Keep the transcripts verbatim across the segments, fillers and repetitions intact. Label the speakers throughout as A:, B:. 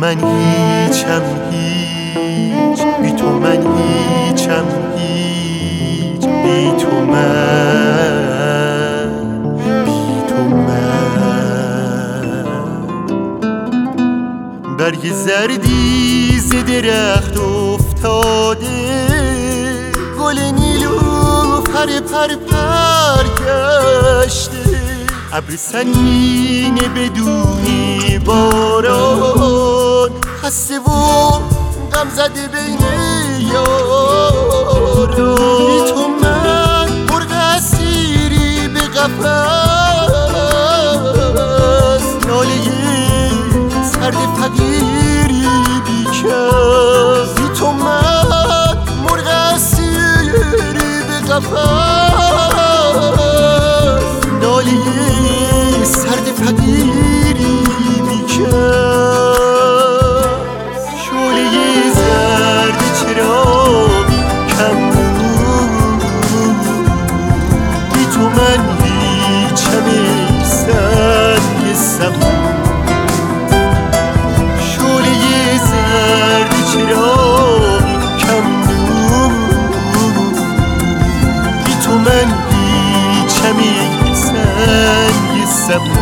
A: من هیچم هیچ، بی تو من هیچم هیچ، بی تو من، بی تو من. برگ زردی ز درخت افتاده، گل نیلوفر پر پر گشته، ابر سنگین بدونی باران، خسته و غم زده بین یاران. بی تو من مرغ اسیری به قفس، ناله سرد فقیری بی کس. بی تو من مرغ اسیری به قفس، ناله سرد فقیری بی کس. شعله زرد چراغی کم بود، بی تو من هیچم ای سنگ سبو. شعله زرد چراغی کم بود، بی تو من هیچم ای سنگ سبو.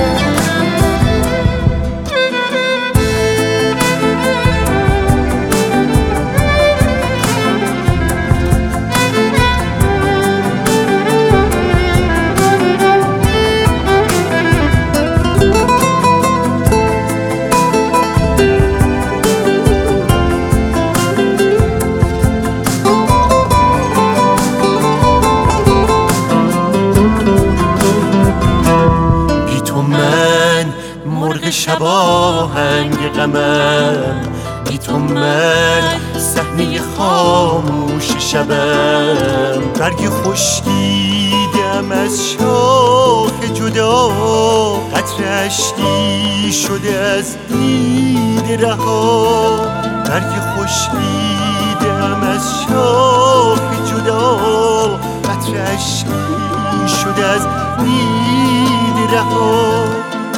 A: مرغ شباهنگ غمم، بی تو من صحنه خاموش شبم. برگ خشکیدم از شاخ جدا، قطره اشکی شده از دید رها. برگ خشکیدم از شاخ جدا، قطره اشکی شده از دید رها.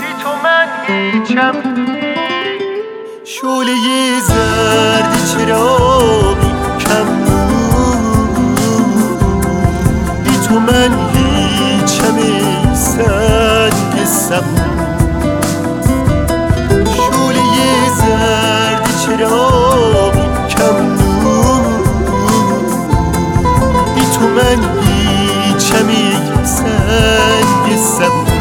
A: شعله زرد چراغی کم بود، بی تو من هیچم ای سنگ سبو. شعله زرد چراغی کم بود، بی تو من هیچم ای سنگ سبو.